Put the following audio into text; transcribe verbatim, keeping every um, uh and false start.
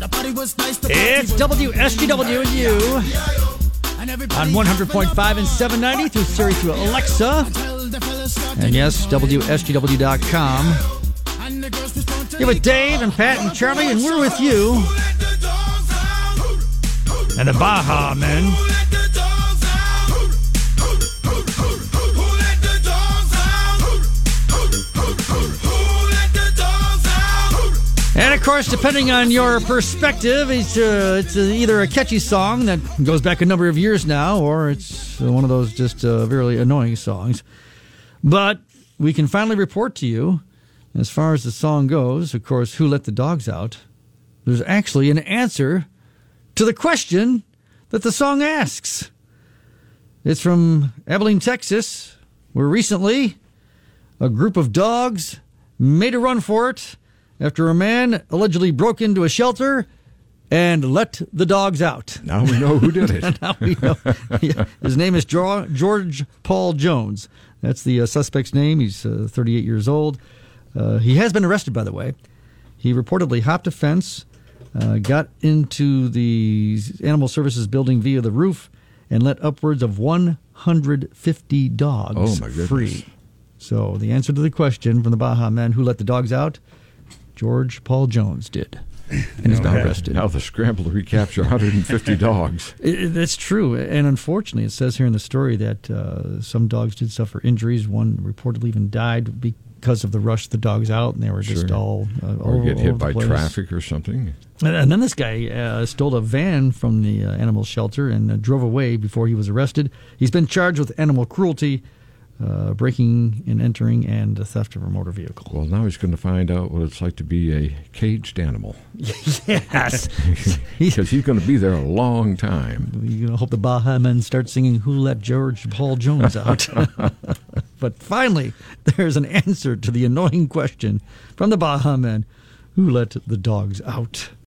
It's W S G W and you on one hundred point five and seven ninety through Siri through Alexa. And yes, W S G W dot com. You're with Dave and Pat and Charlie, and we're with you. And the Baha Men. And, of course, depending on your perspective, it's, uh, it's uh, either a catchy song that goes back a number of years now, or it's uh, one of those just uh, really annoying songs. But we can finally report to you, as far as the song goes, of course, Who Let the Dogs Out? There's actually an answer to the question that the song asks. It's from Abilene, Texas, where recently a group of dogs made a run for it after a man allegedly broke into a shelter and let the dogs out. Now we know who did it. Now we know. Yeah. His name is George Paul Jones. That's the uh, suspect's name. He's uh, thirty-eight years old. Uh, he has been arrested, by the way. He reportedly hopped a fence, uh, got into the Animal Services building via the roof, and let upwards of one hundred fifty dogs oh, my goodness. free. So the answer to the question from the Baha Men, who let the dogs out? George Paul Jones did, and is now arrested. Now the scramble to recapture one hundred fifty dogs. It, that's true, and unfortunately, it says here in the story that uh, some dogs did suffer injuries. One reportedly even died because of the rush of the dogs out, and they were just sure. all uh, or all get hit over by the place. traffic or something. And, and then this guy uh, stole a van from the uh, animal shelter and uh, drove away before he was arrested. He's been charged with animal cruelty, Uh, breaking and entering, and the theft of a motor vehicle. Well, now he's going to find out what it's like to be a caged animal. Yes. Because he's going to be there a long time. You're going to hope the Baha Men start singing Who Let George Paul Jones Out? But finally, there's an answer to the annoying question from the Baha Men, who let the dogs out?